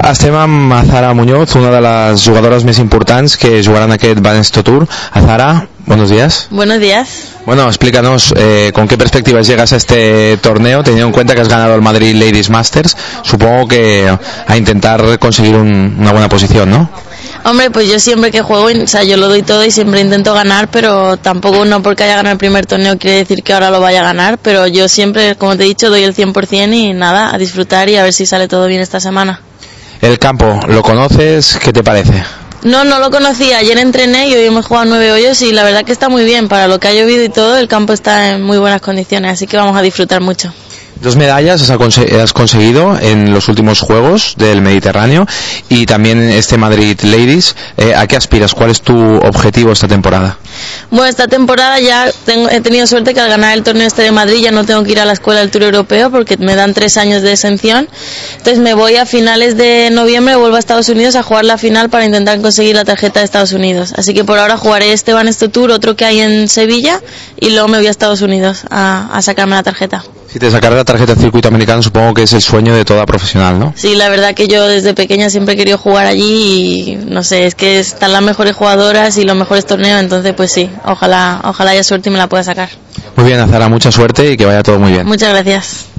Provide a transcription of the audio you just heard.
Estem amb Azahara Muñoz, una de las jugadoras més importants que jugaran aquest Banesto Tour. Azahara, buenos días. Buenos días. Bueno, explícanos con qué perspectivas llegas a este torneo, teniendo en cuenta que has ganado el Madrid Ladies Masters. Supongo que a intentar conseguir una buena posición, ¿no? Hombre, pues yo siempre que juego, o sea, yo lo doy todo y siempre intento ganar, pero tampoco no porque haya ganado el primer torneo quiere decir que ahora lo vaya a ganar, pero yo siempre, como te he dicho, doy el 100% y nada, a disfrutar y a ver si sale todo bien esta semana. El campo, ¿lo conoces? ¿Qué te parece? No lo conocía, ayer entrené y hoy hemos jugado 9 hoyos y la verdad que está muy bien, para lo que ha llovido y todo, el campo está en muy buenas condiciones, así que vamos a disfrutar mucho. 2 medallas has conseguido en los últimos Juegos del Mediterráneo y también este Madrid Ladies. ¿A qué aspiras? ¿Cuál es tu objetivo esta temporada? Bueno, esta temporada ya he tenido suerte que al ganar el torneo este de Madrid ya no tengo que ir a la escuela del Tour Europeo porque me dan 3 años de exención. Entonces me voy a finales de noviembre, vuelvo a Estados Unidos a jugar la final para intentar conseguir la tarjeta de Estados Unidos. Así que por ahora jugaré este Banesto Tour, otro que hay en Sevilla, y luego me voy a Estados Unidos a sacarme la tarjeta. Si te sacaras la tarjeta del circuito americano, supongo que es el sueño de toda profesional, ¿no? Sí, la verdad que yo desde pequeña siempre he querido jugar allí y no sé, es que están las mejores jugadoras y los mejores torneos, entonces pues sí, ojalá haya suerte y me la pueda sacar. Muy bien, Azahara, mucha suerte y que vaya todo muy bien. Muchas gracias.